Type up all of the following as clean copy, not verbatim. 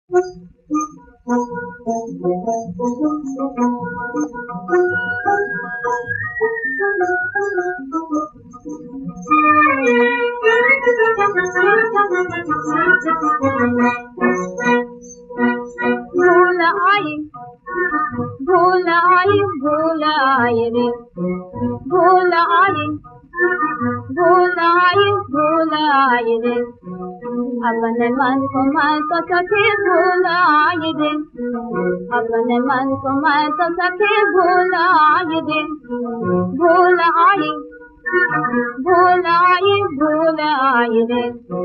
भूल आई भूल आई भूल आई रे भूल आई भूल आई भूल आई रे अपने मन को मैं तो सखी भूल आई रे अपने मन को मैं तो सखी भूल आई रे भूल आई भूल आई भूल आई रे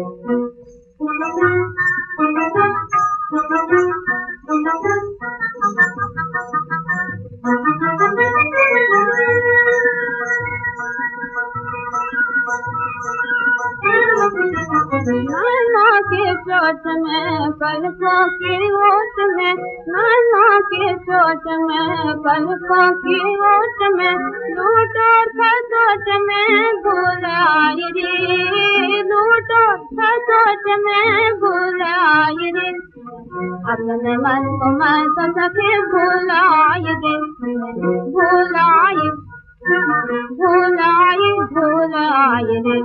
नैना के चोट में पलकों की ओट में नैना के चोट में पलकों की ओट में लूटो खसोट में भूल आई रे लूटो खसोट में भूल आई रे अपने मन को मैं तो सके भूल आई रे भूल आई भूल आई भूल आई रे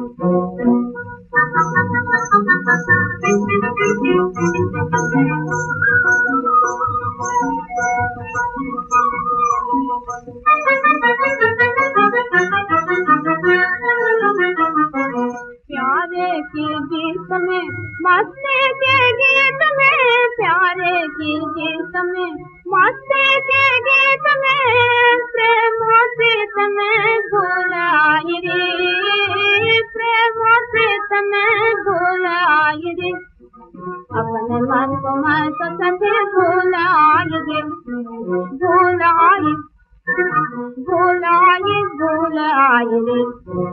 प्यारे की गीत में मस्ती के गीत में प्यारे की गीत में मस्ती के गीत में प्रेम प्रीत में भूल आई रे प्रेम प्रीत में भूल आई रे अपने मन को मैं तो सके भूल आई रे भूल आई भूल आई भूल आई रे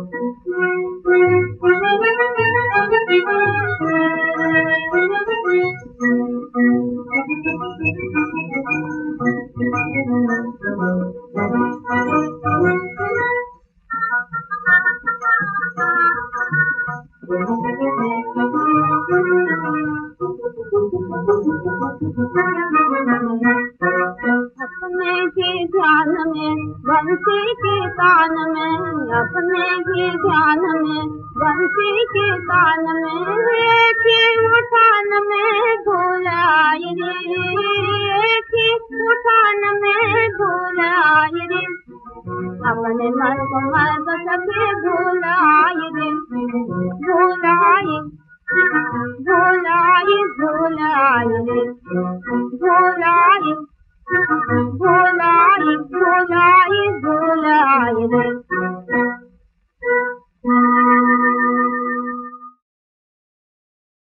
अपने ही ध्यान में बंसी के कान में अपने ही ध्यान में बंसी के कान में एक ही उठान में भूल आई रे एक ही उठान में भूल आई रे अपने मन को मैं तो सके भूल आई रे भूल आई भूल आई भूल आई रे भूल आई